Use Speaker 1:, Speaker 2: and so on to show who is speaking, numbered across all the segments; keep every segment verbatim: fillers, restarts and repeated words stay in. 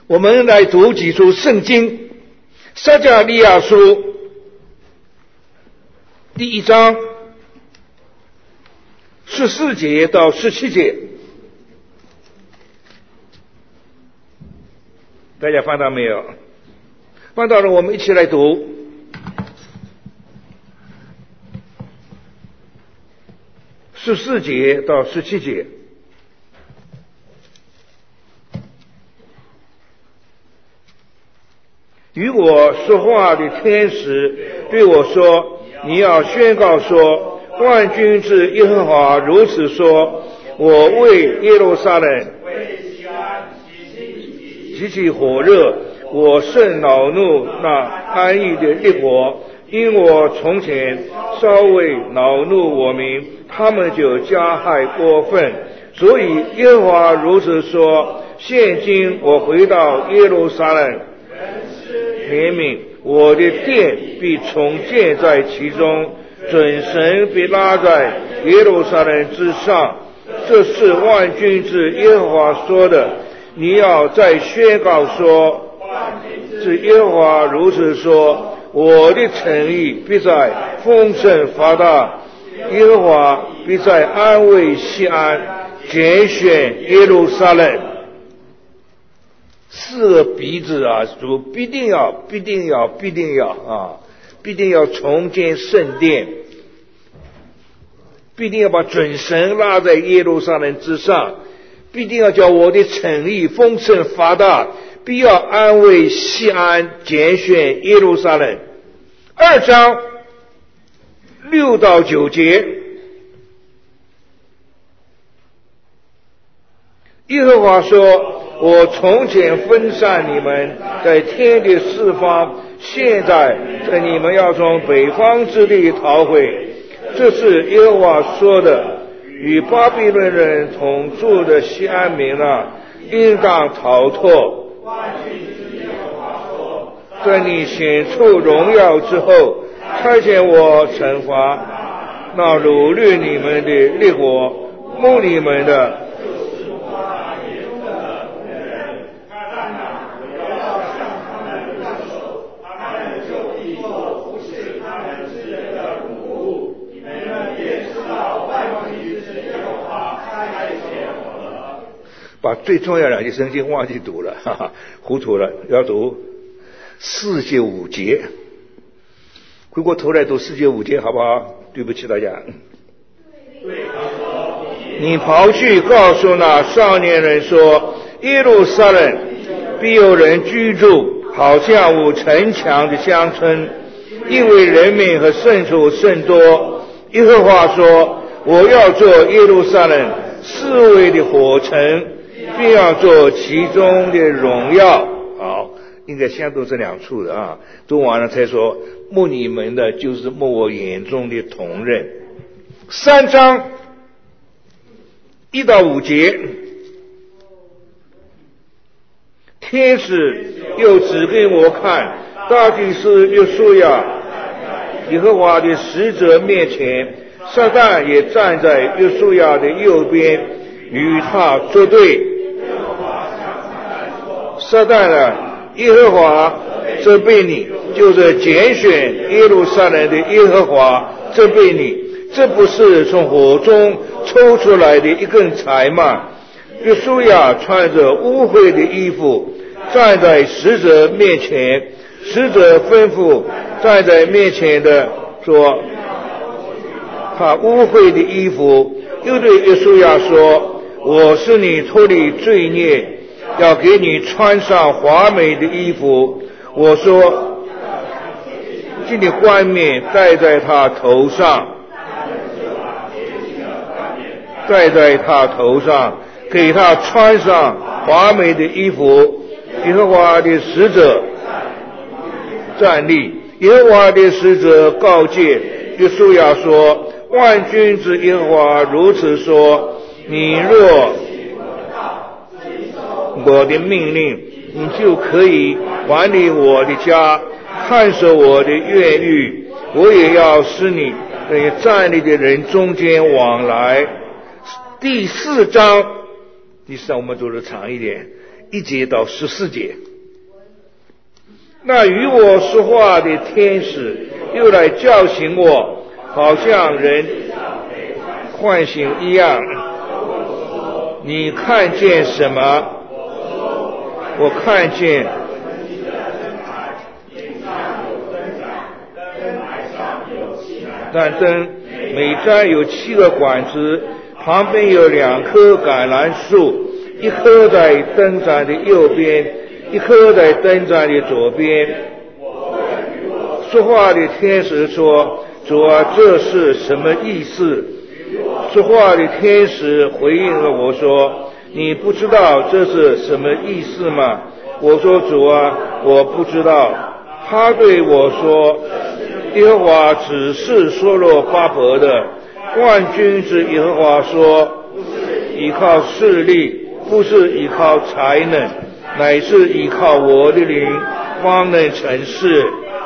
Speaker 1: 我们来读几处圣经，撒迦利亚书第一章十四节到十七节，大家翻到没有？翻到了，我们一起来读。十四节到十七节。与我说话的天使对我说，你要宣告说，万军之耶和华如此说，我为耶路撒冷极其火热，我甚恼怒那安逸的列国，因我从前稍微恼怒我民，他们就加害过分，所以耶和华如此说，现今我回到耶路撒冷，怜悯我的殿必重建在其中，准绳必拉在耶路撒冷之上，这是万军之耶和华说的。你要再宣告说，是耶和华如此说，我的诚意必在丰盛发大，耶和华必在安慰西安，拣选耶路撒冷。四个鼻子啊，主必定要必定要必定要啊必定要重建圣殿，必定要把准绳拉在耶路撒冷之上，必定要叫我的诚意丰盛发大，必要安慰西安，拣选耶路撒冷。二章六到九节，耶和华说，我从前分散你们在天的四方，现在在你们要从北方之地逃回，这是耶和华说的。与巴比伦人同住的西安民啊，应当逃脱。在你显出荣耀之后，差遣我惩罚那掳掠你们的列国，牧你们的把最重要两节圣经忘记读了，哈哈，糊涂了，要读四节五节，回过头来读四节五节好不好？对不起大家。你跑去告诉那少年人说，耶路撒冷必有人居住，好像无城墙的乡村，因为人民和牲畜甚多。耶和华说，我要做耶路撒冷四围的火城，并要做其中的荣耀。好，应该相读这两处的啊。读完了才说，牧你们的就是牧我眼中的同人。三章一到五节，天使又指给我看，大祭司约书亚耶和华的使者面前，撒旦也站在约书亚的右边，与他作对。撒旦啊，耶和华责备你，就是拣选耶路撒冷的耶和华责备你，这不是从火中抽出来的一根柴吗？约书亚穿着污秽的衣服站在使者面前，使者吩咐站在面前的说，他污秽的衣服，又对约书亚说，我是你脱离罪孽，要给你穿上华美的衣服。我说，将你冠冕戴在他头上，戴在他头上，给他穿上华美的衣服。耶和华的使者站立，耶和华的使者告诫约书亚说，万军之耶和华如此说，你若我的命令，你就可以管理我的家，看守我的院宇，我也要使你在站立的人中间往来。第四章，第四章我们读的长一点， 一节到十四节。那与我说话的天使又来叫醒我，好像人唤醒一样。你看见什么？我看见但灯每盏有七个管子，旁边有两棵橄榄树，一棵在灯盏的右边，一棵在灯盏的左边。说话的天使说：主啊，这是什么意思？说话的天使回应了我说：你不知道这是什么意思吗？我说：主啊，我不知道。他对我说：耶和华指示所罗巴伯的，万军之耶和华说，依靠势力，不是依靠才能，乃是依靠我的灵，方能成事。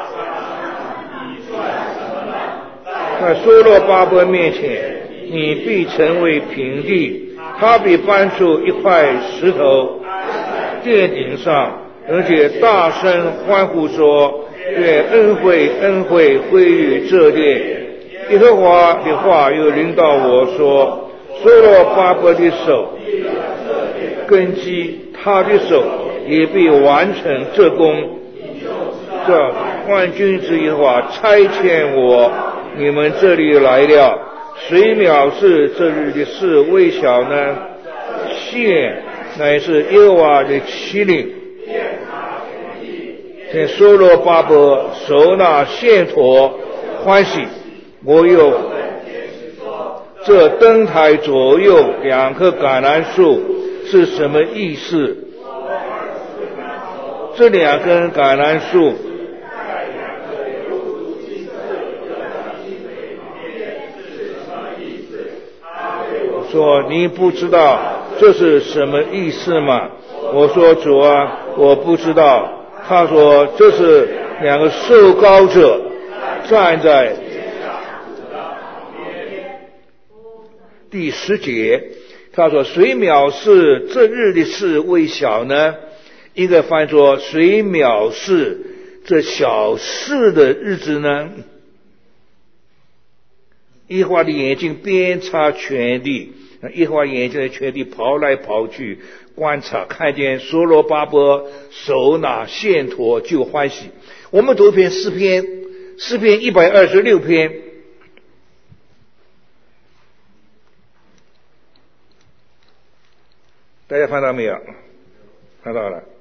Speaker 1: 在所罗巴伯面前，你必成为平地，他必搬出一块石头殿顶上，而且大声欢呼说：愿恩惠恩惠归于这殿。耶和华的话又临到我说：所罗巴伯的手根基，他的手也必完成这功。这万军之耶和华差遣我，你们这里来了。谁藐视这日的事为小呢？线乃是耶和华的旗领。见所罗巴伯手拿线砣欢喜。我有这灯台左右两棵橄榄树是什么意思？这两根橄榄树说：你不知道这是什么意思吗？我说：主啊，我不知道。他说：这是两个受膏者站在第十节。他说：谁藐视这日的事为小呢？一个翻说：谁藐视这小事的日子呢？耶和华的眼睛遍察全地，耶和华眼睛在全地跑来跑去观察，看见所罗巴伯手拿线砣就欢喜。我们读一篇诗篇，诗篇一百二十六篇。大家看到没有？看到了。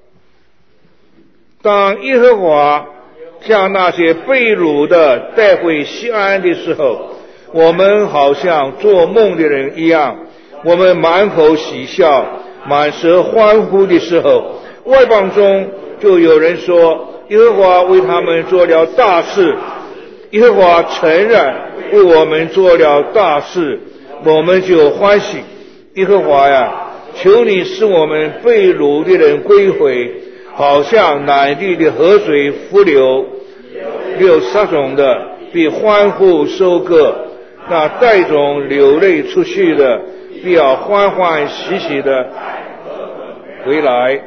Speaker 1: 当耶和华将那些被掳的带回西安的时候，我们好像做梦的人一样，我们满口喜笑，满舌欢呼的时候，外邦中就有人说：耶和华为他们做了大事。耶和华诚然为我们做了大事，我们就欢喜。耶和华呀，求你使我们被掳的人归回，好像南地的河水复流，流撒种的必欢呼收割，那带种流泪出去的必要欢欢喜喜的回来。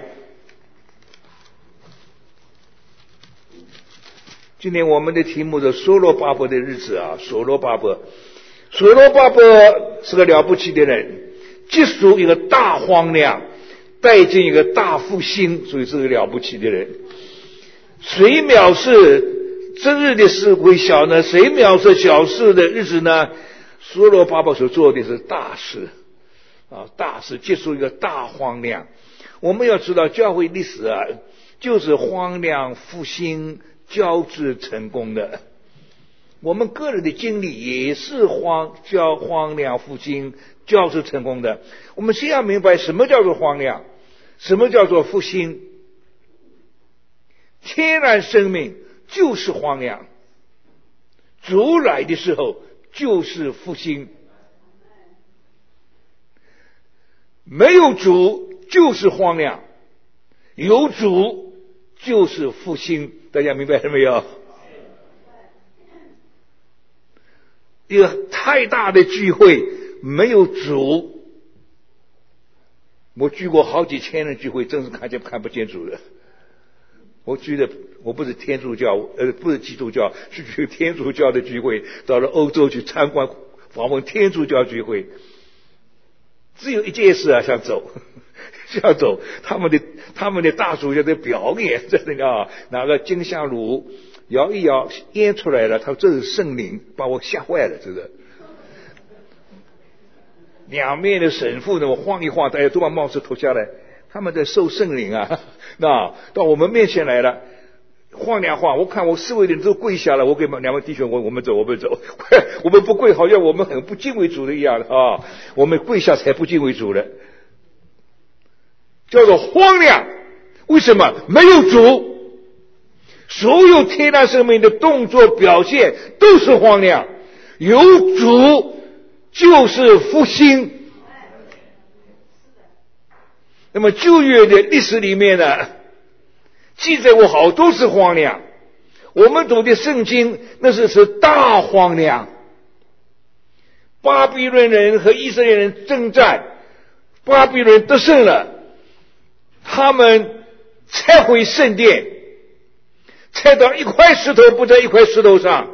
Speaker 1: 今天我们的题目是所罗巴伯的日子啊，所罗巴伯，所罗巴伯是个了不起的人，结束一个大荒凉，带进一个大复兴，所以是个了不起的人。谁藐视这日的事为小呢？谁藐视小事的日子呢？所罗巴伯所做的是大事啊，大事，结束一个大荒凉。我们要知道教会历史啊，就是荒凉复兴交织成功的。我们个人的经历也是荒交荒凉复兴交织成功的。我们先要明白什么叫做荒凉，什么叫做复兴。天然生命就是荒凉，主来的时候就是复兴。没有主就是荒凉，有主就是复兴。大家明白了没有？一个太大的聚会没有主， 我聚过好几千人聚会，真是看见看不见主的。我聚的我不是天主教，呃，不是基督教，是去天主教的聚会，到了欧洲去参观访问天主教聚会。只有一件事啊，想走，想走。他们的他们的大主教在表演，在那个啊，拿个金香炉摇一摇，烟出来了。他说这是圣灵，把我吓坏了，真的。两面的神父呢，我晃一晃，大家都把帽子脱下来，他们在受圣灵啊。那到我们面前来了，晃两晃，我看我四位人都跪下了，我给两位弟兄，我我们走，我们走，我们不跪，好像我们很不敬畏主的一样的啊，我们跪下才不敬畏主的，叫做荒凉。为什么？没有主，所有天然生命的动作表现都是荒凉，有主就是复兴。那么旧约的历史里面呢，记载过好多次荒凉。我们读的圣经那是是大荒凉。巴比伦人和以色列人征战，巴比伦得胜了，他们拆毁圣殿，拆到一块石头不在一块石头上，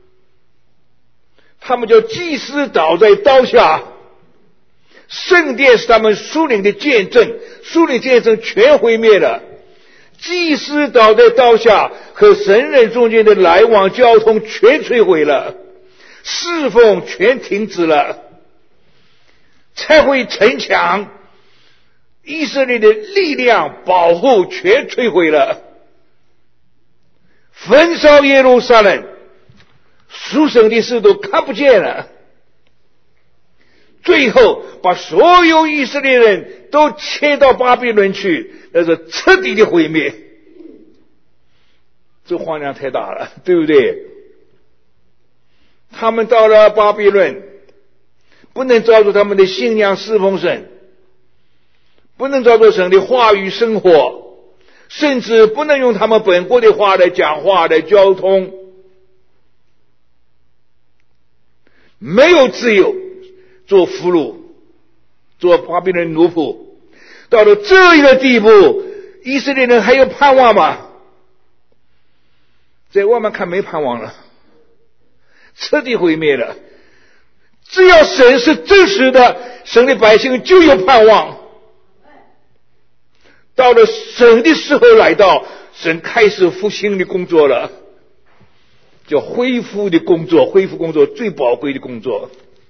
Speaker 1: 他们叫祭司倒在刀下。圣殿是他们属灵的见证，属灵见证全毁灭了。祭司倒在刀下，和神人中间的来往交通全摧毁了，侍奉全停止了，拆毁城墙，以色列的力量保护全摧毁了，焚烧耶路撒冷，属神的事都看不见了。最后把所有以色列人都迁到巴比伦去，那是彻底的毁灭。这荒凉太大了，对不对？他们到了巴比伦，不能照着他们的信仰侍奉神，不能照着神的话语生活，甚至不能用他们本国的话来讲话来交通，没有自由，做俘虏，做巴比伦奴仆。到了这一个地步，以色列人还有盼望吗？在外面看没盼望了，彻底毁灭了。只要神是真实的，神的百姓就有盼望。到了神的时候来到，神开始复兴的工作了，叫恢复的工作，恢复工作最宝贵的工作。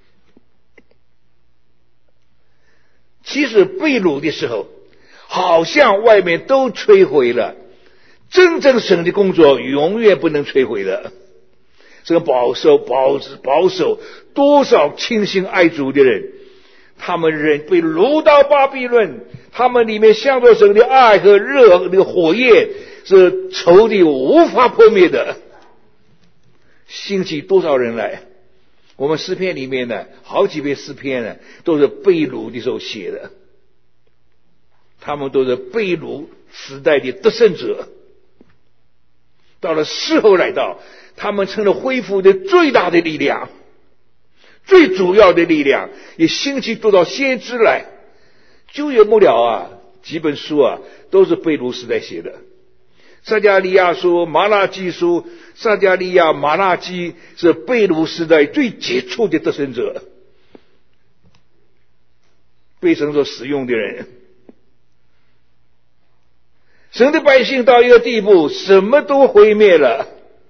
Speaker 1: 其实被掳的时候，好像外面都摧毁了，真正神的工作永远不能摧毁的。这个保守保保守多少倾心爱主的人，他们人被掳到巴比伦，他们里面向着神的爱和热那个火焰是仇敌无法破灭的。兴起多少人来？我们诗篇里面呢，好几篇诗篇呢，都是被掳的时候写的。他们都是被掳时代的得胜者。到了事后来到，他们成了恢复的最大的力量，最主要的力量，也兴起多少先知来。旧约末了啊，几本书啊，都是被掳时代写的。撒迦利亚书、马拉基书，撒迦利亚、马拉基是被掳时代最杰出的得胜者，被神所使用的人。神的百姓到一个地步，什么都毁灭了，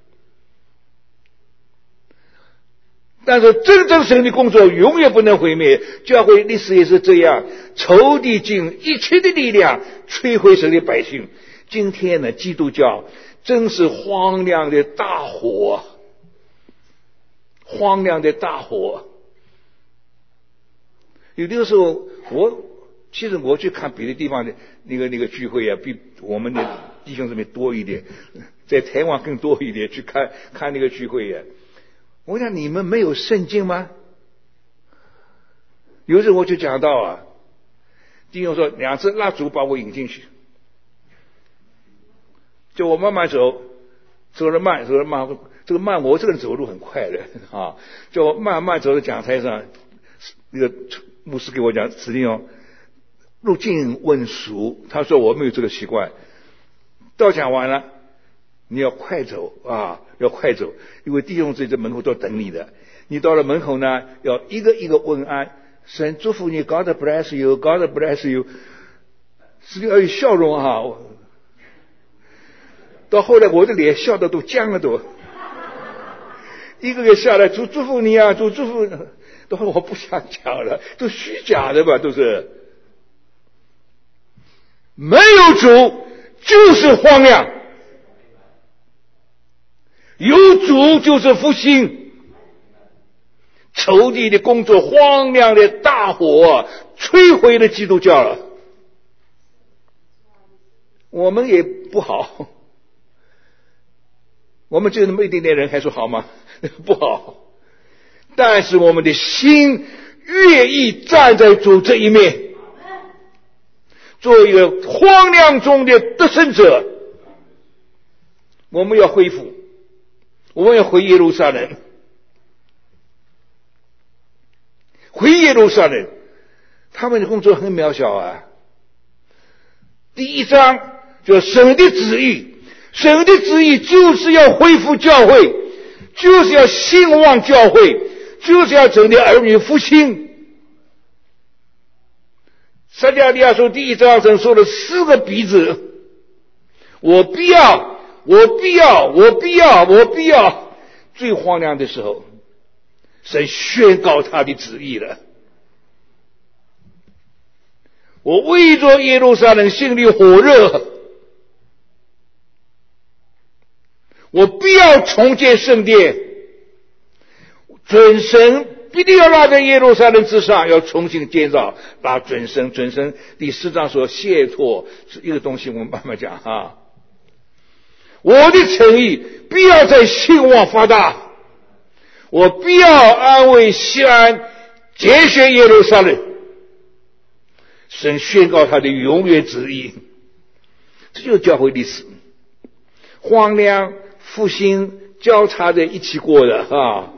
Speaker 1: 但是真正神的工作永远不能毁灭。教会历史也是这样，仇敌尽一切的力量摧毁神的百姓。今天呢，基督教真是荒凉的大火，荒凉的大火。有的时候我其实我去看别的地方的那个那个聚会啊，比我们的弟兄姊妹多一点，在台湾更多一点，去看看那个聚会啊。我想你们没有圣经吗？有时候我就讲到啊，弟兄说两支蜡烛把我引进去，就我慢慢走，走得慢，走得慢，这个慢我这个人走路很快的啊，就慢慢走到讲台上，那个牧师给我讲，指定哦，
Speaker 2: 入境问俗，他说我没有这个习惯。道讲完了，你要快走啊，要快走，因为弟兄姊妹在门口都等你的。你到了门口呢，要一个一个问安，神祝福你 ，God bless you，God bless you， 是要有笑容啊。到后来我的脸笑得都僵了都，一个个下来，主祝福你啊，主祝福。都我不想讲了，都虚假的吧，都是。没有主就是荒凉，有主就是复兴。仇敌的工作，荒凉的大火摧毁了基督教了。我们也不好，我们就那么一点点人还说好吗？不好。但是我们的心愿意站在主这一面，做一个荒凉中的得胜者。我们要恢复，我们要回耶路撒冷，回耶路撒冷。他们的工作很渺小啊。第一章叫神的旨意，神的旨意就是要恢复教会，就是要兴旺教会，就是要整的儿女复兴。撒迦利亚书第一章神说了四个鼻子，我必要，我必要，我必要，我必要。最荒凉的时候，神宣告他的旨意了。我为着耶路撒冷心里火热，我必要重建圣殿。准神必定要拉在耶路撒冷之上，要重新建造，把准神准神第四章说谢托是一个东西，我们慢慢讲啊。我的诚意必要在兴旺发大，我必要安慰西安，节选耶路撒冷。神宣告他的永远旨意，这就是教会历史，荒凉复兴交叉在一起过的啊。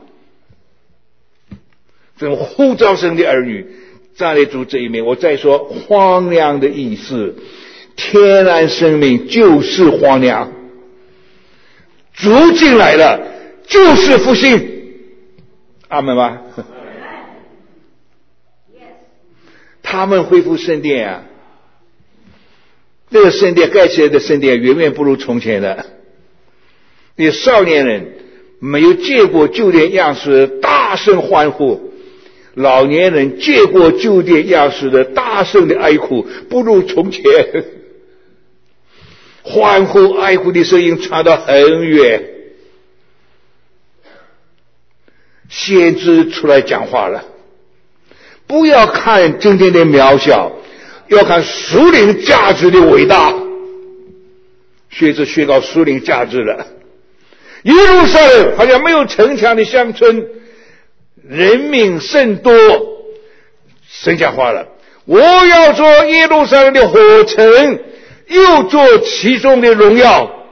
Speaker 2: 这种呼召神的儿女站在主这一面。我再说荒凉的意思，天然生命就是荒凉，主进来了就是复兴。阿门吗？他们恢复圣殿啊，这个圣殿盖起来的圣殿远远不如从前的。那少年人没有见过旧殿样式，大声欢呼；老年人见过旧殿样式的，大声的哀哭，不如从前。欢呼哀哭的声音传到很远，先知出来讲话了。不要看今天的渺小，要看属灵价值的伟大。学者宣告属灵价值了。耶路撒冷好像没有城墙的乡村，人民甚多。神讲话了，我要做耶路撒冷的火城，又做其中的荣耀。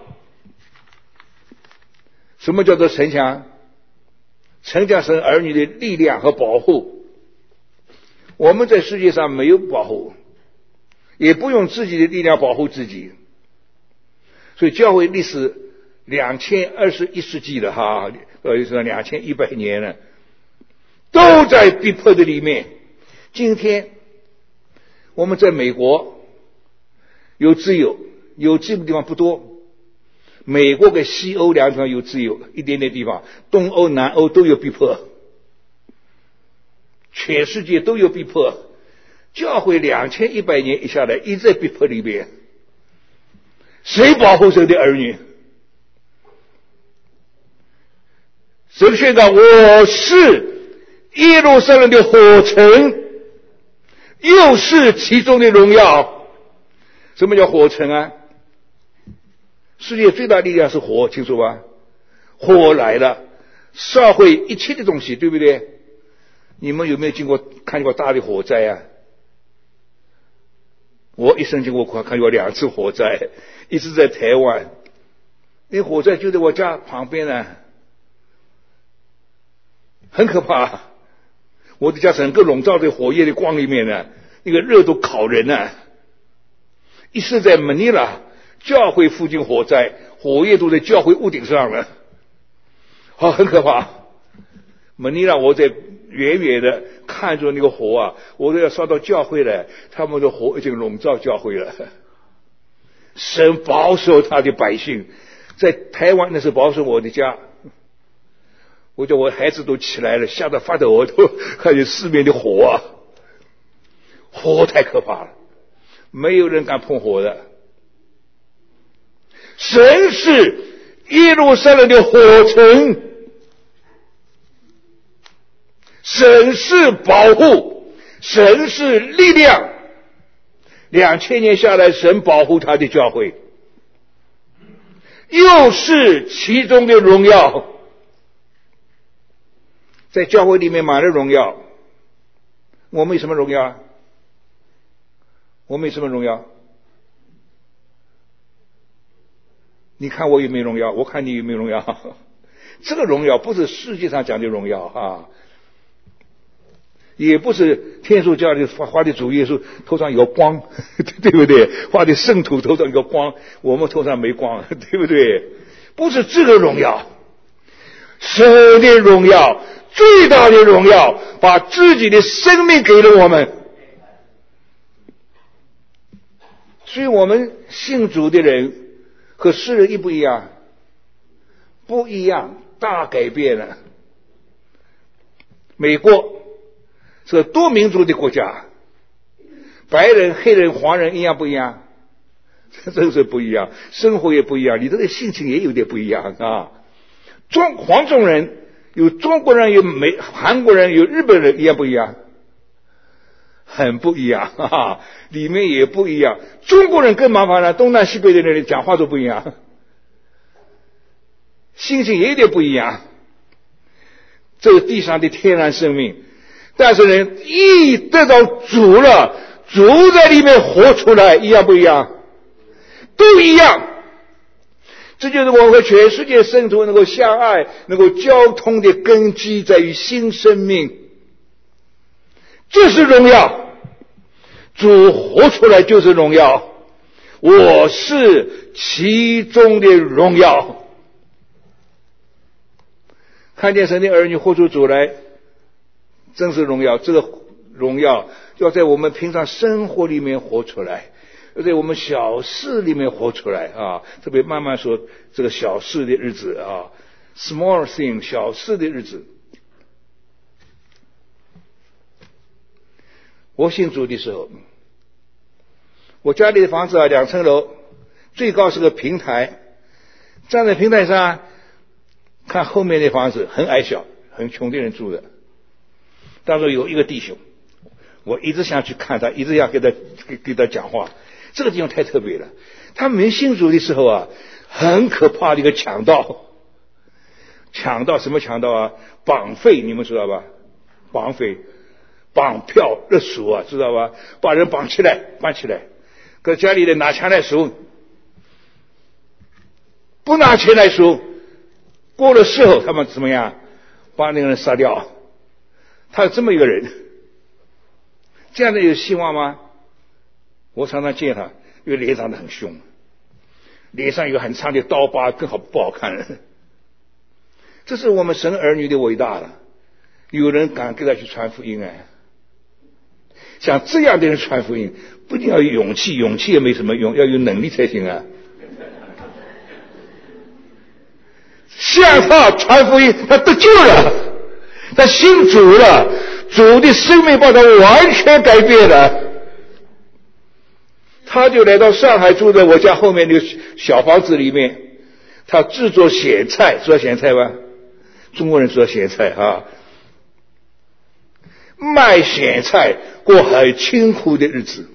Speaker 2: 什么叫做城墙？城墙是儿女的力量和保护。我们在世界上没有保护，也不用自己的力量保护自己。所以教会历史两千二十一世纪了哈，呃，说两千一百年了，都在逼迫的里面。今天我们在美国有自由，有自由的地方不多。美国跟西欧两个地方有自由，一点点地方，东欧、南欧都有逼迫。全世界都有逼迫，教会两千一百年一下来一直在逼迫里边。谁保护神的儿女？神宣告我是耶路撒冷的火城，又是其中的荣耀。什么叫火城啊？世界最大力量是火，清楚吧？火来了，烧毁一切的东西，对不对？你们有没有经过看过大的火灾啊？我一生经过看过两次火灾，一次在台湾，那火灾就在我家旁边呢，很可怕。我的家整个笼罩在火焰的光里面呢， 那个热度烤人啊！一是在马尼拉教会附近火灾，火焰都在教会屋顶上了，好，很可怕。马尼拉我在远远的看着那个火啊，我都要烧到教会来，他们的火已经笼罩教会了。神保守他的百姓，在台湾那是保守我的家，我叫我孩子都起来了，吓得发抖，我都看见四面的火啊，火太可怕了，没有人敢碰火的。神是耶路撒冷的火城，神是保护，神是力量。两千年下来，神保护他的教会，又是其中的荣耀。在教会里面满了荣耀，我们有什么荣耀啊？我们有什么荣耀？你看我有没有荣耀？我看你有没有荣耀？这个荣耀不是世界上讲的荣耀啊，也不是天主教的画的主耶稣头上有光，对不对？画的圣徒头上有光，我们头上没光，对不对？不是这个荣耀，神的荣耀，最大的荣耀，把自己的生命给了我们。所以我们信主的人和世人一不一样？不一样，大改变了。美国是个多民族的国家，白人、黑人、黄人一样不一样？真是不一样，生活也不一样，你这个性情也有点不一样啊。中黄种人有中国人，有美韩国人，有日本人，一样不一样？很不一样，哈哈，里面也不一样。中国人更麻烦了，东南西北的人讲话都不一样，性情也有点不一样。这是地上的天然生命，但是呢，一得到主了，主在里面活出来，一样不一样？都一样。这就是我们和全世界圣徒能够相爱、能够交通的根基，在于新生命。这是荣耀，主活出来就是荣耀，我是其中的荣耀。看见神的儿女活出主来，真是荣耀。这个荣耀要在我们平常生活里面活出来，要在我们小事里面活出来啊！特别慢慢说这个小事的日子啊 ，small thing 小事的日子。我信主的时候，我家里的房子啊，两层楼，最高是个平台，站在平台上看后面的房子，很矮小，很穷的人住的。当时有一个弟兄，我一直想去看他，一直要给他给给他讲话。这个地方太特别了，他没信主的时候啊，很可怕的一个强盗。强盗什么强盗啊？绑匪，你们知道吧？绑匪。绑票勒赎啊，知道吧？把人绑起来，绑起来，搁家里的拿钱来赎，不拿钱来赎，过了时候他们怎么样？把那个人杀掉。他有这么一个人，这样的有希望吗？我常常见他，因为脸长得很凶，脸上有很长的刀疤，更好不好看。这是我们神儿女的伟大了，有人敢给他去传福音哎。像这样的人传福音，不一定要有勇气，勇气也没什么用，要有能力才行啊。向他传福音，他得救了，他信主了，主的生命把他完全改变了。他就来到上海，住在我家后面那个小房子里面，他制作咸菜，知道咸菜吧？中国人知道咸菜啊。卖咸菜，过很清苦的日子。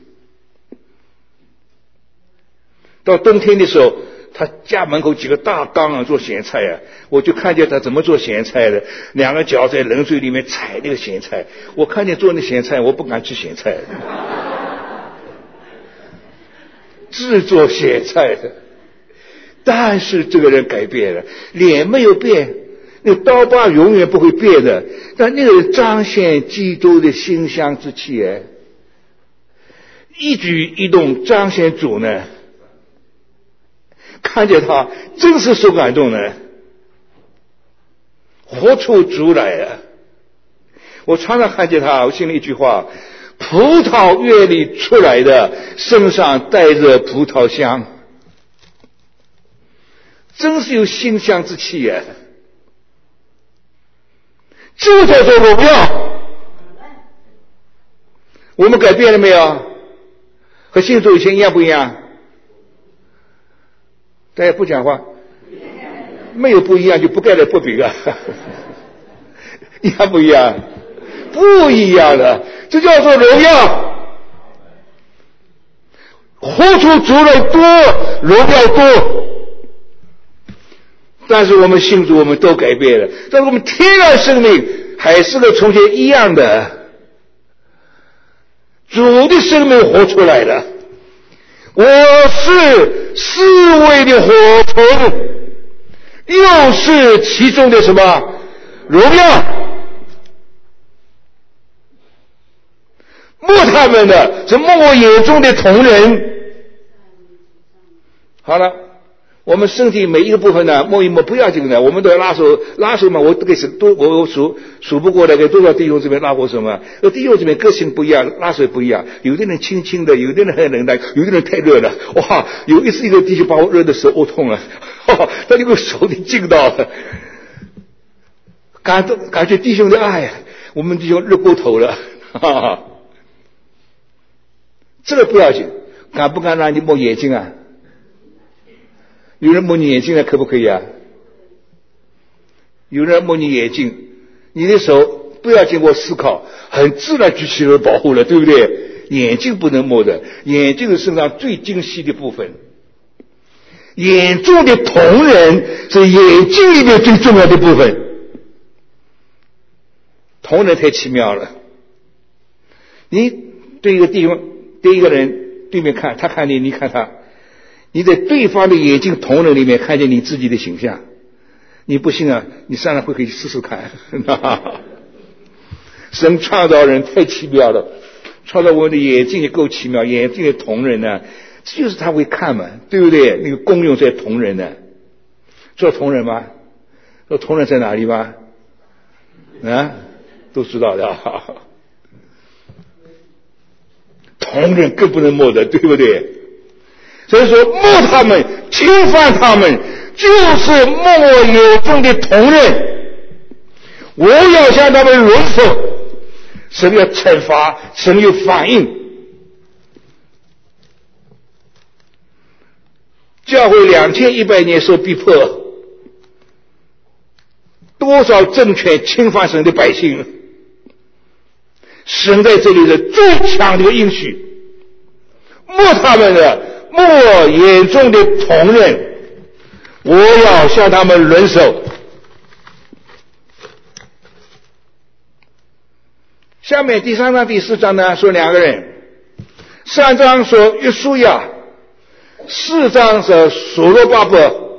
Speaker 2: 到冬天的时候，他家门口几个大缸啊做咸菜啊，我就看见他怎么做咸菜的，两个脚在冷水里面踩那个咸菜。我看见做那咸菜，我不敢吃咸菜。制作咸菜的，但是这个人改变了，脸没有变。那个刀疤永远不会变的，但那个彰显基督的馨香之气哎。 一举一动彰显主呢？看见他真是受感动呢，活出主来啊！我常常看见他，我心里一句话：葡萄园里出来的，身上带着葡萄香，真是有馨香之气呀！这叫做荣耀。我们改变了没有？和信主以前一样不一样？大家不讲话，没有不一样就不盖了不比啊，一样不一样？不一样的，这叫做荣耀。活出主来多，荣耀多。但是我们信主，我们都改变了，但是我们天然生命还是和从前一样的，主的生命活出来了。我是四维的火虫，又是其中的什么荣耀？摸他们的是摸我眼中的同人。好了，我们身体每一个部分呢，摸一摸不要紧的，我们都要拉手，拉手嘛，我都给都我我数数不过来，给多少弟兄这边拉过手嘛？那弟兄这边个性不一样，拉手不一样，有的人轻轻的，有的人很冷的，有的人太热了，哇！有一次一个弟兄把我热的手呕痛了，哈，他这个手里劲到了，感动感觉弟兄的爱，我们弟兄热过头了，哈哈。这个不要紧，敢不敢让你摸眼睛啊？有人摸你眼睛啊，可不可以啊？有人摸你眼睛，你的手不要经过思考，很自然举起来保护了，对不对？眼睛不能摸的，眼睛是身上最精细的部分。眼中的瞳仁是眼睛里面最重要的部分。瞳仁太奇妙了。你对一个地方，对一个人对面看，他看你，你看他。你在对方的眼睛瞳仁里面看见你自己的形象，你不信啊？你上来会可以试试看。神创造人太奇妙了，创造我们的眼睛也够奇妙，眼睛的瞳仁呢，这就是他会看嘛，对不对？那个功用在瞳仁呢。知道瞳仁吗？知道瞳仁在哪里吗？啊，都知道的。瞳仁更不能摸的，对不对？所以说摸他们，侵犯他们，就是摸我眼中的瞳仁。我要向他们轮手，神要惩罚，神有反应。教会两千一百年受逼迫，多少政权侵犯神的百姓，神在这里是最强的应许，摸他们的，摸眼中的瞳仁，我要向他们轮手。下面第三章第四章呢说两个人，三章说约书亚，四章说所罗巴伯。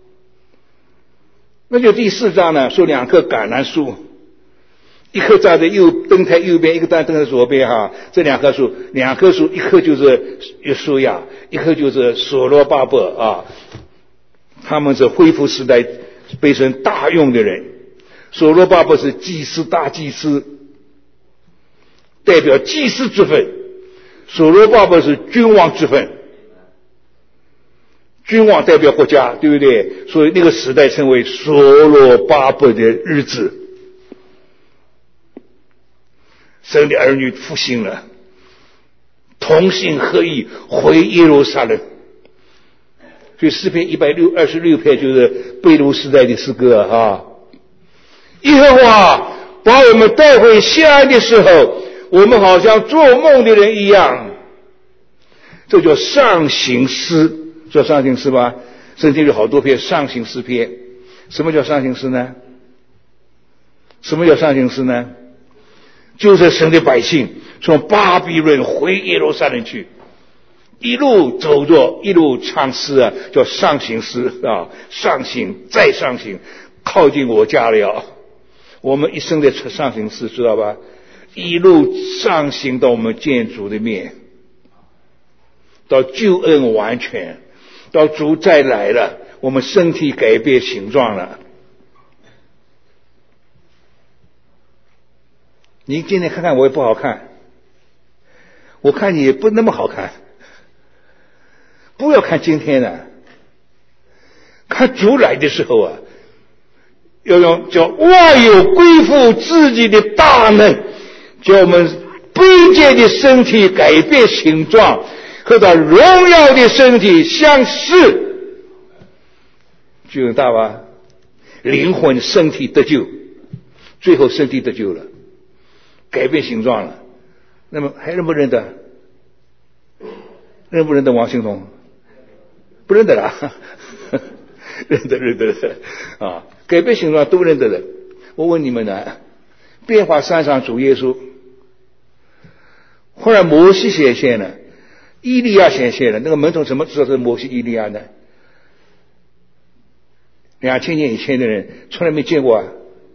Speaker 2: 那就第四章呢说两棵橄榄树，一棵站在右灯台右边，一个站灯在左边哈。这两棵树，两棵树，一棵就是约书亚，一棵就是所罗巴伯啊。他们是恢复时代被神大用的人。所罗巴伯是祭司大祭司，代表祭司之分；所罗巴伯是君王之分。君王代表国家，对不对？所以那个时代称为所罗巴伯的日子。神的儿女复兴了，同心合意回耶路撒冷。所以诗篇一百二十六篇就是贝卢时代的诗歌啊。耶和华把我们带回西安的时候，我们好像做梦的人一样。这叫上行诗，叫上行诗吧？圣经有好多篇上行诗篇。什么叫上行诗呢？什么叫上行诗呢？就是神的百姓从巴比伦回耶路撒冷去，一路走着，一路唱诗啊，叫上行诗啊，上行再上行，靠近我家了。我们一生的上行诗，知道吧？一路上行到我们见主的面。 到救恩完全，到主再来了，我们身体改变形状了。你今天看看我也不好看，我看你也不那么好看。不要看今天的，看主来的时候啊，要用叫万有归附自己的大能，叫我们卑贱的身体改变形状，和到荣耀的身体相似，就有大吧？灵魂身体得救，最后身体得救了，改变形状了。那么还认不认得？认不认得王兴同？不认得了，认得认得的啊，改变形状都认得的。我问你们呢，变化山上主耶稣，后来摩西显现了，以利亚显现了，那个门徒怎么知道是摩西以利亚呢？两千年以前的人从来没见过啊，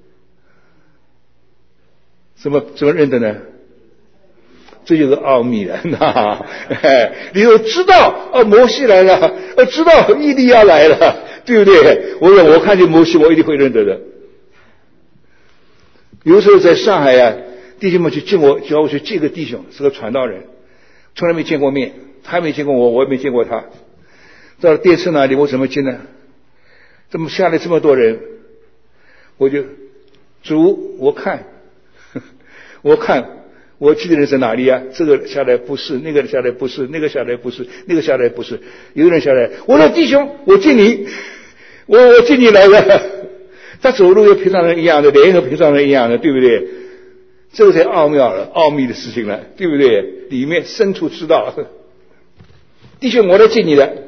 Speaker 2: 怎么怎么认得呢？这就是奥秘了，那你都知道哦，摩西来了，呃，知道以利亚来了，对不对？我我看见摩西，我一定会认得的。有时候在上海啊，弟兄们去见我，叫我去见个弟兄，是个传道人，从来没见过面，他没见过我，我也没见过他。到了电视那里，我怎么进呢？怎么下来这么多人？我就主，我看，我看。我去的人在哪里啊？这个下来不是，那个下来不是，那个下来不是，那个下来不是，有人下来，我说弟兄，我敬你，我我敬你来了。他走路跟平常人一样的，脸和平常人一样的，对不对？这个才奥妙了，奥秘的事情了，对不对？里面深处知道，弟兄，我来敬你的。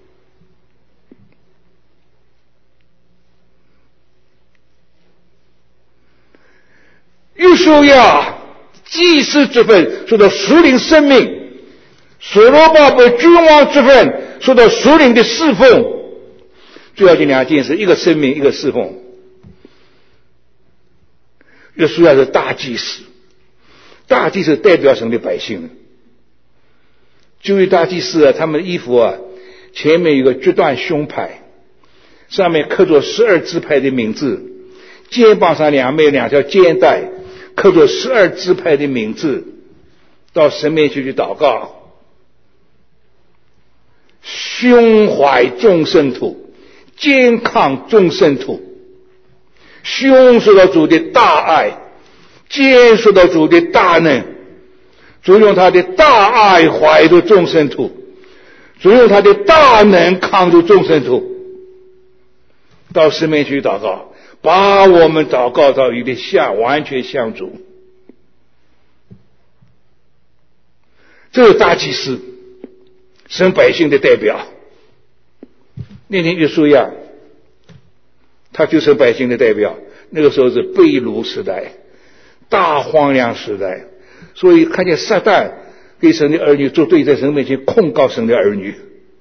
Speaker 2: 约书亚祭司之分说到属灵生命，所罗巴伯君王之分说到属灵的侍奉，最要紧两件事，一个生命，一个侍奉。约书亚是大祭司，大祭司代表神的百姓。就为大祭司啊，他们的衣服啊，前面有个决断胸牌，上面刻着十二支派的名字，肩膀上两面有两条肩带，刻着十二支派的名字，到神面前去祷告。胸怀众圣徒，肩抗众圣徒。胸说到主的大爱，肩说到主的大能。主用他的大爱怀住众圣徒，主用他的大能抗住众圣徒。到神面前去祷告，把我们祷告到有点像，完全像主。这是大祭司，神百姓的代表。那天约书亚，他就是百姓的代表。那个时候是被掳时代，大荒凉时代，所以看见撒旦给神的儿女作对，在神面前控告神的儿女。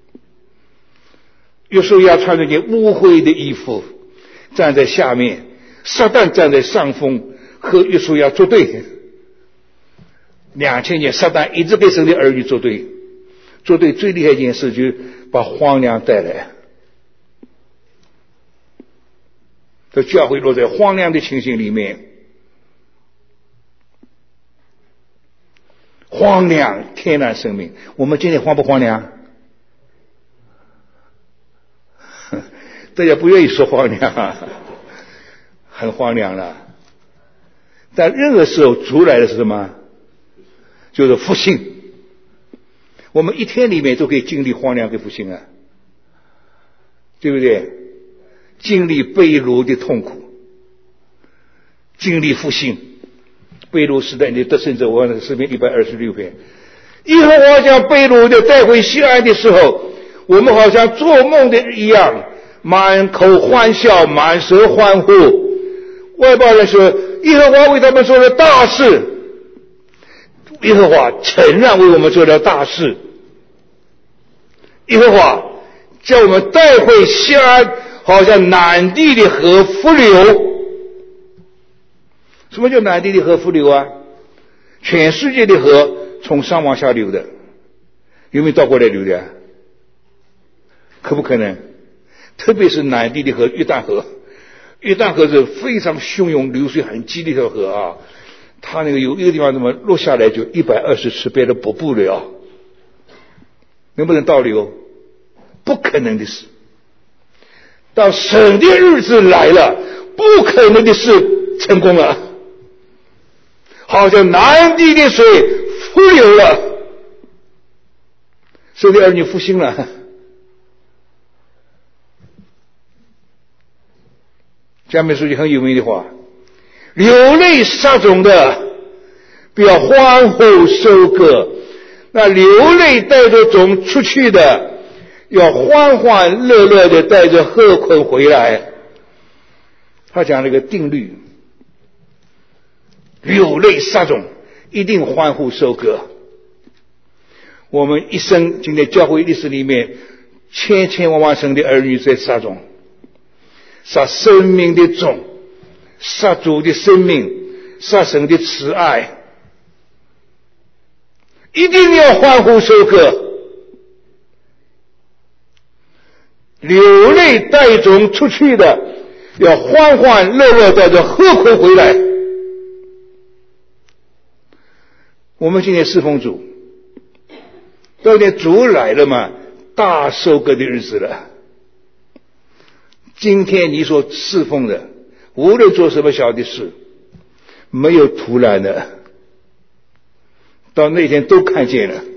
Speaker 2: 约书亚穿着件污秽的衣服，站在下面，撒旦站在上风，和约书亚作对。两千年，撒旦一直给神的儿女作对，作对最厉害一件事就是把荒凉带来。这教会落在荒凉的情形里面，荒凉天然生命。我们今天荒不荒凉？大家不愿意说荒凉，很荒凉了。但任何时候主来的是什么？就是复兴。我们一天里面都可以经历荒凉跟复兴啊，对不对？经历被掳的痛苦，经历复兴。被掳时代的得胜者，我看诗篇一百二十六篇，耶和华将被掳的带回西安的时候，我们好像做梦的一样，满口欢笑，满舌欢呼。外邦人说，耶和华为他们做了大事，耶和华承认为我们做了大事，耶和华叫我们带回西安，好像南地的河复流。什么叫南地的河复流啊？全世界的河从上往下流的， 有没有倒过来流的？可不可能？特别是南地的河约旦河，约旦河是非常汹涌，流水很激烈的河啊。它那个有一个地方怎么落下来就一百二十尺，变得瀑布了啊！能不能倒流？不可能的事。到神的日子来了，不可能的事成功了。好像南地的水复流了，神的儿女复兴了。下面说句很有名的话：流泪撒种的，不要欢呼收割；那流泪带着种出去的，要欢欢乐乐的带着禾捆回来。他讲了一个定律：流泪撒种，一定欢呼收割。我们一生今天教会历史里面，千千万万生的儿女在撒种，撒生命的种，撒主的生命，撒神的慈爱，一定要欢呼收割。流泪带种出去的，要欢欢乐乐带着禾捆回来。我们今天侍奉主，到底主来了嘛，大收割的日子了。今天你所侍奉的，无论做什么小的事，没有突然的，到那天都看见了。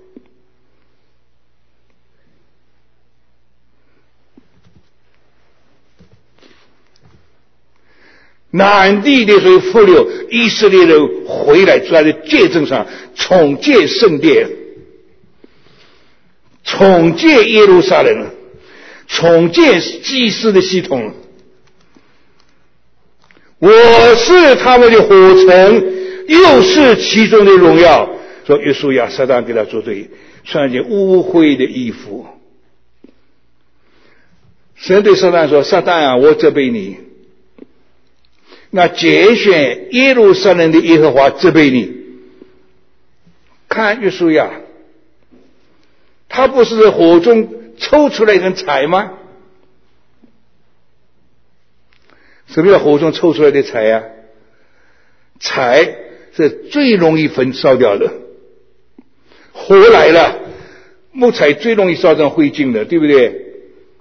Speaker 2: 南地的水复流，以色列人回来，在见证上重建圣殿，重建耶路撒冷，重建祭司的系统。我是他们的火城，又是其中的荣耀。说约书亚，撒旦给他作对，穿件污秽的衣服。神对撒旦说：撒旦啊，我责备你。那拣选耶路撒冷的耶和华责备你。看约书亚，他不是在火中抽出来一根柴吗？什么叫火中抽出来的柴呀、啊？柴是最容易焚烧掉的，火来了，木材最容易烧成灰烬的，对不对？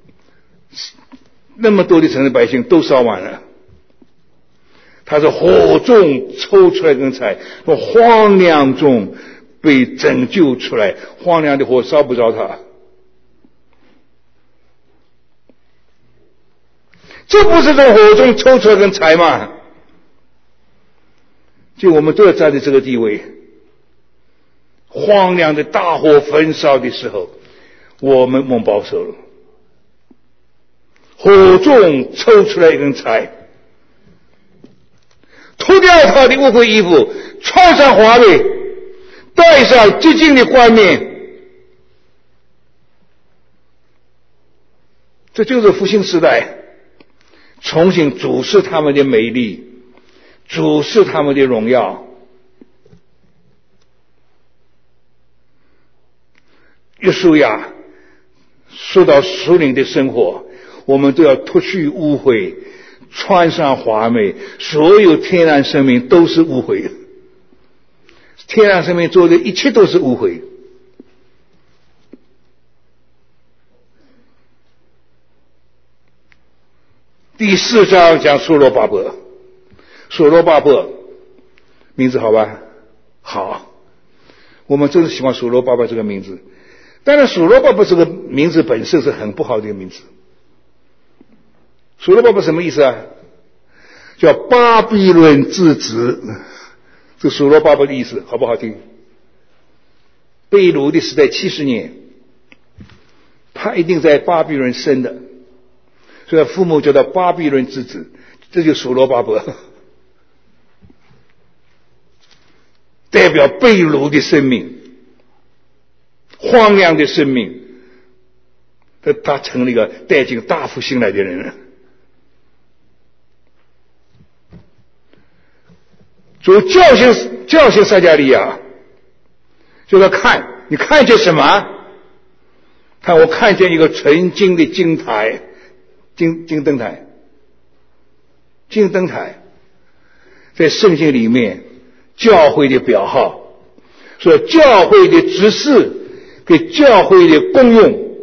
Speaker 2: 那么多的城市百姓都烧完了，他是火中抽出来一根柴，从荒凉中被拯救出来，荒凉的火烧不着他。这不是从火中抽出来根柴吗？就我们都要站在这个地位，荒凉的大火焚烧的时候，我们蒙保守了。火中抽出来一根柴，脱掉他的污秽衣服，穿上华美，戴上洁净的冠冕。这就是复兴时代，重新主视他们的美丽，主视他们的荣耀。约书亚说到属灵的生活，我们都要脱去污秽，穿上华美。所有天然生命都是污秽，天然生命做的一切都是污秽。第四章讲所罗巴伯，所罗巴伯名字好吧？好，我们真是喜欢所罗巴伯这个名字。当然所罗巴伯这个名字本身是很不好的一个名字。所罗巴伯什么意思啊？叫巴比伦之子，这所罗巴伯的意思好不好听？被掳的时代七十年，他一定在巴比伦生的，所以父母叫他巴比伦之子，这就是所罗巴伯，代表被掳的生命，荒凉的生命，他成了一个带进大复兴来的人。主教训教训撒迦利亚，就说看你看见什么？看，我看见一个纯金的金台，金金灯台，金灯台，在圣经里面，教会的表号，说教会的执事给教会的功用。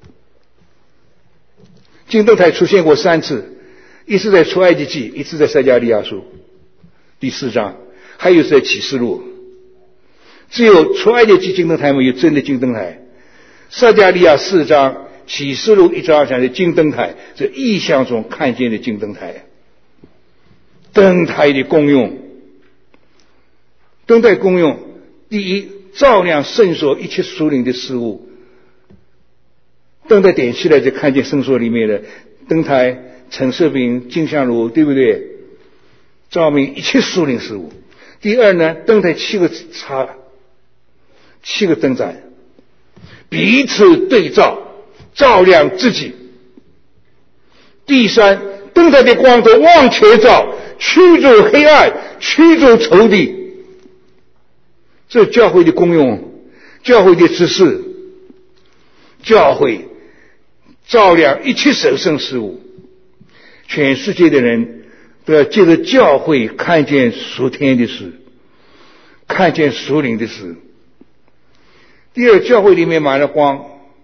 Speaker 2: 金灯台出现过三次，一次在出埃及记，一次在撒迦利亚书第四章，还有是在启示录。只有出埃及记金灯台没有真的金灯台，撒迦利亚四章、启示录一章讲的金灯台，是意象中看见的金灯台。灯台的功用，灯台功用，第一，照亮圣所一切属灵的事物。灯台点起来就看见圣所里面的灯台、陈设饼、金香炉，对不对？照明一切属灵事物。第二呢，灯台七个插，七个灯盏，彼此对照，照亮自己。第三，灯台的光都往前照，驱逐黑暗，驱逐仇敌。这是教会的功用，教会的指示。教会照亮一切神圣事物，全世界的人都要借着教会看见属天的事，看见属灵的事。第二，教会里面满了光，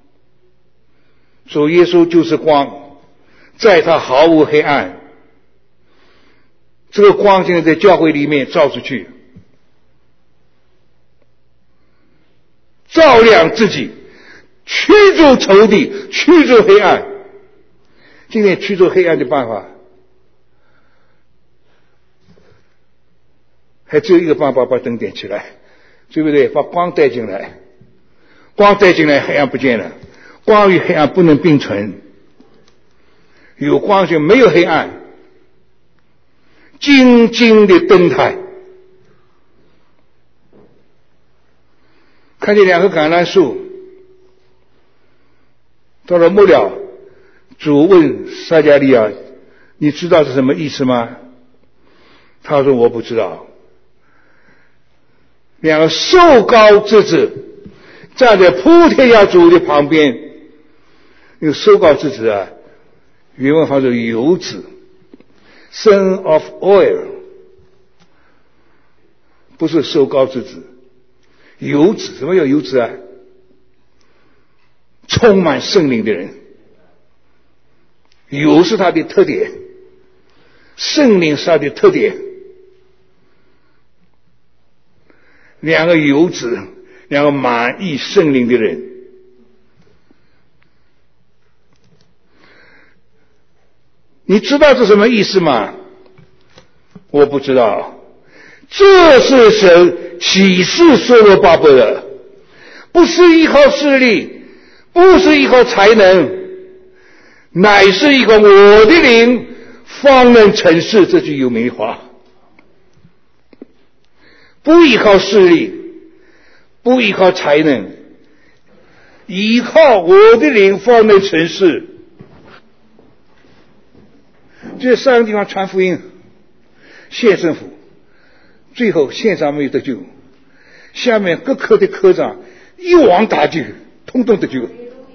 Speaker 2: 主耶稣就是光，在他毫无黑暗。这个光现在在教会里面照出去，照亮自己，驱逐仇敌，驱逐黑暗。今天驱逐黑暗的办法还只有一个办法，把灯点起来，对不对？把光带进来，光带进来，黑暗不见了。光与黑暗不能并存，有光就没有黑暗。金金的灯台，看见两个橄榄树，到了末了，主问撒迦利亚：“你知道是什么意思吗？”他说：“我不知道。”两个受膏之子站在普天下主的旁边，那个受膏之子啊，原文翻作油子 ，son of oil， 不是受膏之子，油子。什么叫油子啊？充满圣灵的人，油是他的特点，圣灵是他的特点。两个油子，两个满溢圣灵的人。你知道这什么意思吗？我不知道。这是神启示所罗巴伯的，不是依靠势力，不是依靠才能，乃是依靠我的灵方能成事。这句有名的话，不依靠势力，不依靠才能，依靠我的灵方能成事。这三个地方传福音，县政府最后县长没有得救，下面各科的科长一网打尽，通通得救。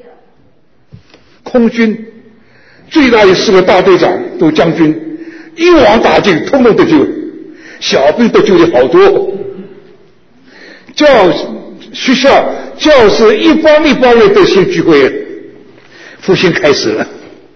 Speaker 2: 空军最大的四个大队长都将军，一网打尽，通通得救。小兵得救的好多。教学校教师一帮一帮人都信聚会，复兴开始了。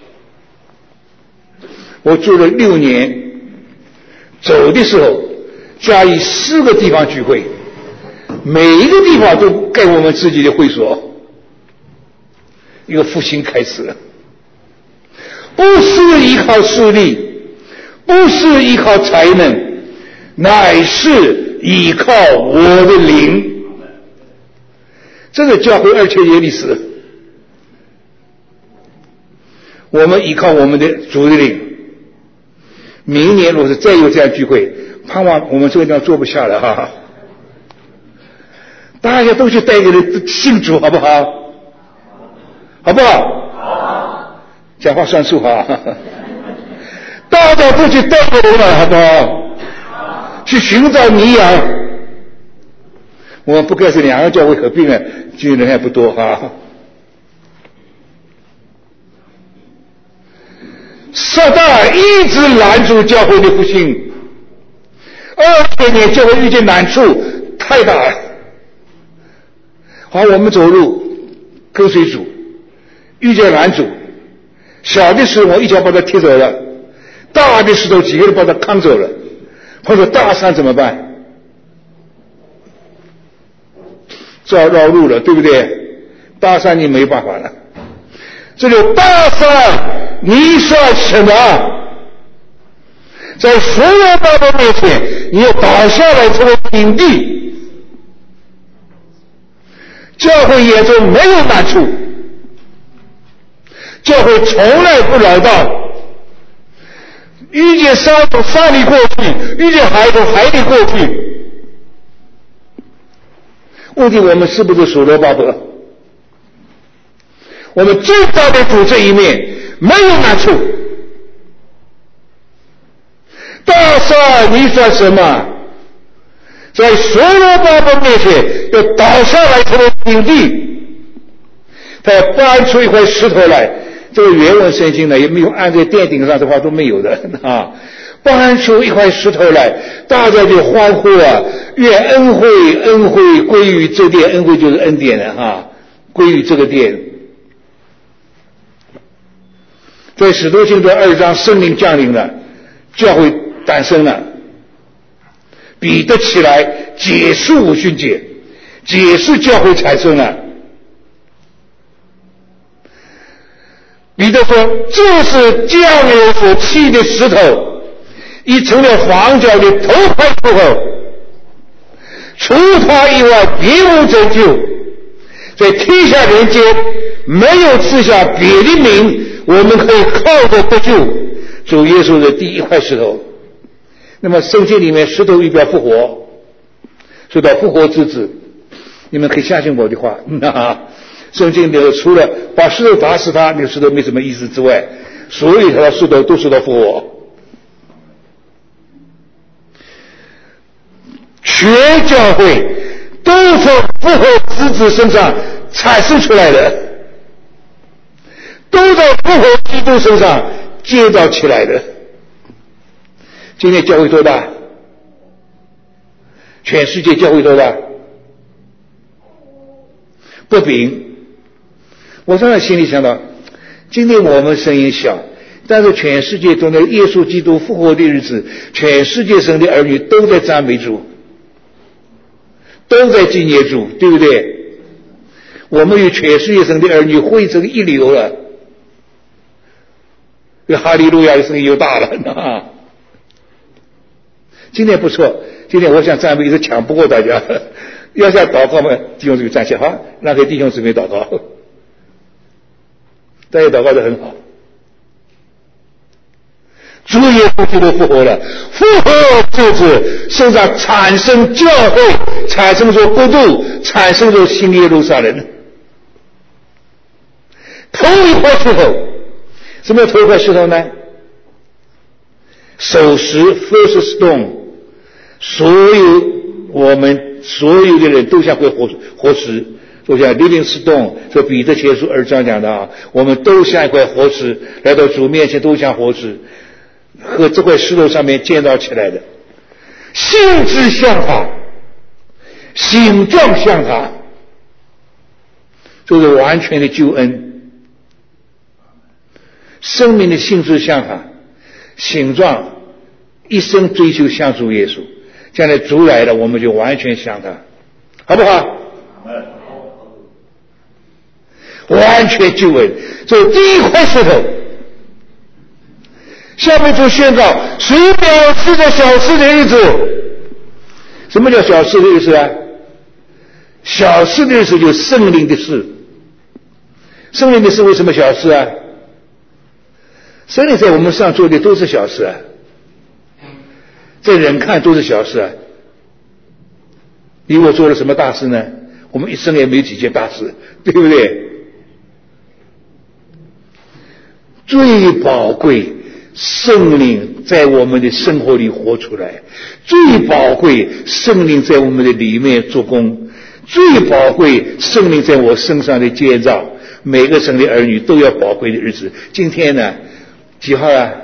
Speaker 2: 我住了六年，走的时候嘉义四个地方聚会，每一个地方都盖我们自己的会所，一个复兴开始了。不是依靠势力，不是依靠才能，乃是依靠我的灵。这个教会二千年历史，我们依靠我们的主的灵。明年若是再有这样聚会，盼望我们这个地方坐不下了哈，大家都去带个人信主，好不好？好不好？好。讲话算数哈，大家都去带个人了，好不好？去寻找迷羊， 我们不该是两个教会合并了，今天人还不多哈。撒旦一直拦住教会的复兴，二千年教会遇见难处太大了。好，我们走路跟随主，遇见难主，小的石头一脚把他踢走了，大的石头几个人把他扛走了，或者大山怎么办？绕绕路了，对不对？大山你没办法了。这里大山，你算什么？在所有巴伯面前，你要倒下来成为平地。教会眼中没有难处，教会从来不老道。遇见山从山里过去，遇见海从海里过去。问题我们是不是所罗巴伯？我们最大的主这一面没有难处。大山你算什么？在所罗巴伯面前要倒下来成为平地。他要搬出一块石头来，这个原文圣经呢也没有按在殿顶上，这话都没有的啊。搬出一块石头来，大家就欢呼啊！愿恩惠恩惠归于这殿，恩惠就是恩典了啊，归于这个殿。在使徒行传二章，圣灵降临了，教会诞生了。彼得起来解释五旬节，解释教会产生了。彼得说：“这是匠人所砌的石头，已成了房角的头块出口，除他以外别无拯救，在天下人间没有赐下别的名，我们可以靠着得救。主耶稣的第一块石头。”那么圣经里面石头预表复活，说到复活之子，你们可以相信我的话。圣经里除了把石头打死他，那个石头没什么意思之外，所有的石头都受到复活。全教会都从复活之子身上产生出来的，都在复活基督身上建造起来的。今天教会多大？全世界教会多大？不平。我当然心里想到，今天我们声音小，但是全世界中的耶稣基督复活的日子，全世界生的儿女都在赞美主，都在纪念主，对不对？我们与全世界生的儿女汇成一流了，这哈利路亚的声音又大了啊！今天不错，今天我想赞美是抢不过大家，要想祷告嘛，弟兄姊妹站起好，让给弟兄姊妹祷告，大家祷告得很好。主耶稣基督复活了，复活之子身上产生教会，产生出国度，产生出新耶路撒冷。头一块石头，什么叫头一块石头呢？首石 first stone。所有我们所有的人都像块活活石，就像 living stone， 说彼得前书二章讲的啊，我们都像一块活石，来到主面前都像活石，和这块石头上面建造起来的，性质像他，形状像他，就是完全的救恩。生命的性质像他，形状一生追求像主耶稣。将来主来了，我们就完全像他，好不好？完全救恩，这第一块石头。下面就宣告，谁藐视这小事的日子？什么叫小事的意思啊？小事的意思就是圣灵的事。圣灵的事为什么小事啊？圣灵在我们上做的都是小事啊，在人看都是小事啊。你我做了什么大事呢？我们一生也没有几件大事，对不对？最宝贵，圣灵在我们的生活里活出来，最宝贵，圣灵在我们的里面做工， 最宝贵圣灵在我身上的建造，每个神的儿女都要宝贵的日子。今天呢，几号啊？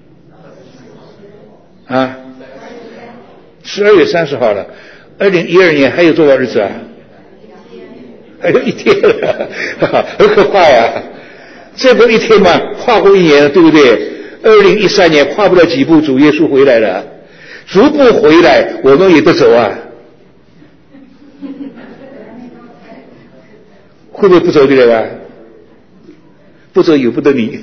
Speaker 2: 啊，十二月三十号了。二零一二年还有多少日子啊？还有一天了，很可怕呀！这不一天嘛，跨过一年了，对不对？二零一三年跨不了几步，主耶稣回来了，逐步回来，我们也得走啊。会不会不走对吧？不走由不得你。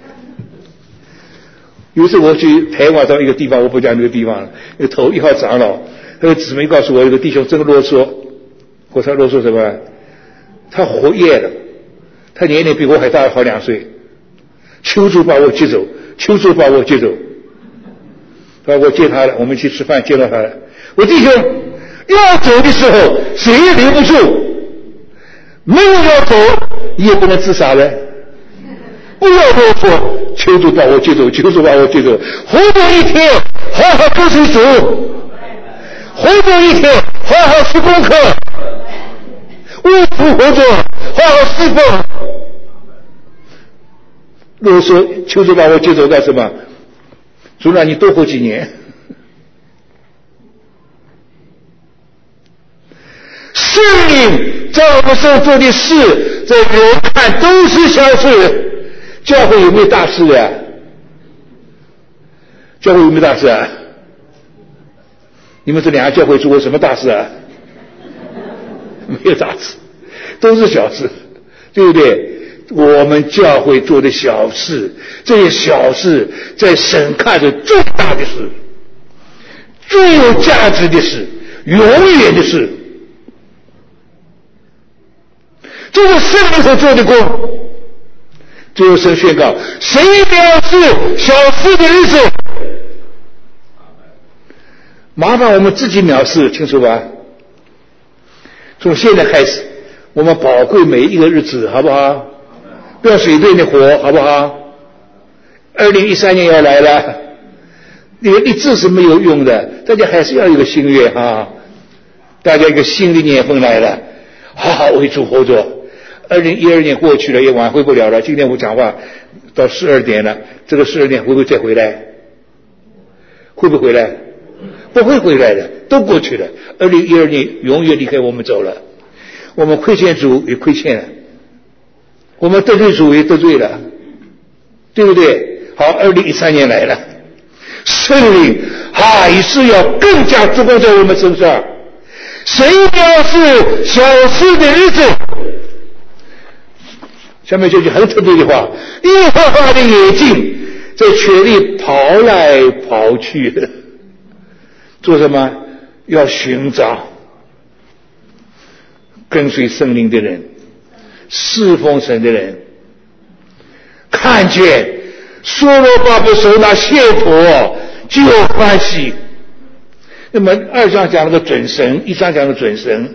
Speaker 2: 有一次我去台湾到一个地方，我不讲那个地方了，那个头一号长老，那个姊妹告诉我，有个弟兄真啰嗦。我说啰嗦什么？他活跃了，他年龄比我还大好两岁。求主把我接走，求主把我接走。啊，我接他了，我们去吃饭，接到他了。我弟兄要走的时候，谁也留不住。没有要走，你也不能自杀了。不要啰嗦，求主把我接走，求主把我接走。活着一天，好好跟随主；活着一天，好好吃功课；为主活着，好好侍奉。啰嗦，求主把我接走干什么？主让你多活几年。圣灵在我们身上做的事，在人看都是小事。教会有没有大事呀？教会有没有大事啊？你们这两个教会做过什么大事啊？没有大事，都是小事，对不对？我们教会做的小事，这些小事在神看着最大的事，最有价值的事，永远的事。这是圣灵所做的工。最后神宣告，谁藐视小事的日子，麻烦我们自己藐视，清楚吧？从现在开始，我们宝贵每一个日子，好不好？不要随便的活，好不好？二零一三年要来了，你们立志是没有用的，大家还是要有个心愿啊！大家一个新的年份来了，好好为主活着。二零一二年过去了，也挽回不了了。今天我讲话到十二点了，这个十二点会不会再回来？会不会回来？不会回来的，都过去了。二零一二年永远离开我们走了，我们亏欠主也亏欠了，我们得罪主也得罪了，对不对？好，二零一三年来了，圣灵还是要更加注重在我们身上。谁藐视小事的日子？下面这句很特别的话，耶和华的眼睛在全地跑来跑去的，做什么？要寻找跟随圣灵的人，侍奉神的人。看见所罗巴伯手拿线砣就欢喜。那么二章讲了个准绳，一章讲了准绳，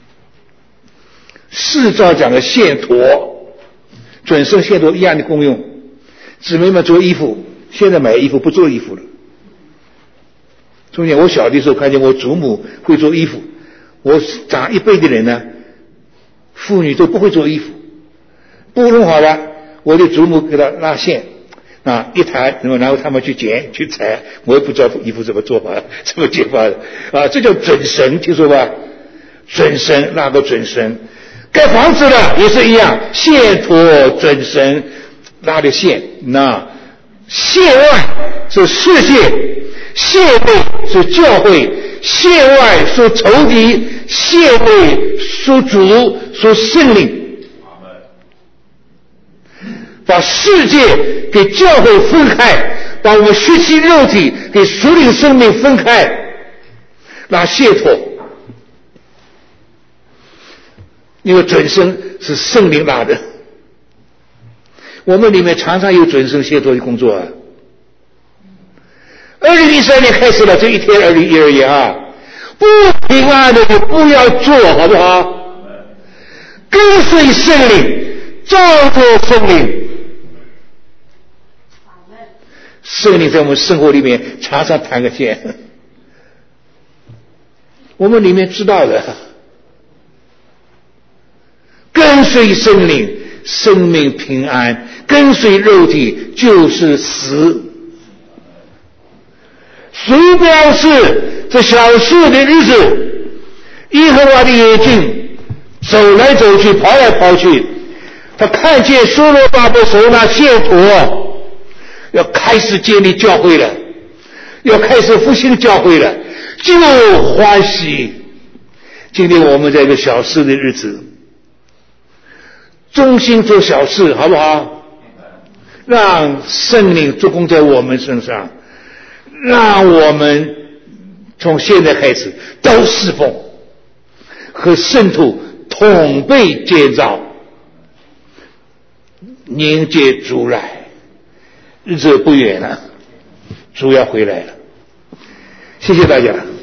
Speaker 2: 四章讲了线砣。准绳线砣一样的功用。姊妹们做衣服，现在买衣服不做衣服了。从前我小的时候看见我祖母会做衣服，我长一辈的人呢，妇女都不会做衣服。布弄好了，我的祖母给他拉线啊，一弹，然后他们去剪去裁，我也不知道衣服怎么做法，怎么剪法的啊，这叫准绳，听说吧？准绳，那个准绳。盖房子了也是一样，线砣准绳拉的线，那线外是世界，线内是教会，线外属仇敌，线内属主，属圣灵。把世界给教会分开，把我们血气肉体给属灵生命分开，拉线砣。因为准绳是圣灵拉的，我们里面常常有准绳线砣的工作啊。二零一三年开始了，这一天二零一二年啊，不平安的就不要做，好不好？跟随圣灵，照着圣灵。圣灵在我们生活里面常常弹个线，我们里面知道的。 随圣灵，生命平安；跟随肉体就是死。谁表示这小事的日子，耶和华的眼睛走来走去，跑来跑去，他看见所罗巴伯手拿线砣，要开始建立教会了，要开始复兴教会了，就欢喜。今天我们在一个小事的日子，忠心做小事，好不好？让圣灵做工在我们身上，让我们从现在开始都侍奉，和圣徒同被建造，迎接主来。日子不远了，主要回来了。谢谢大家。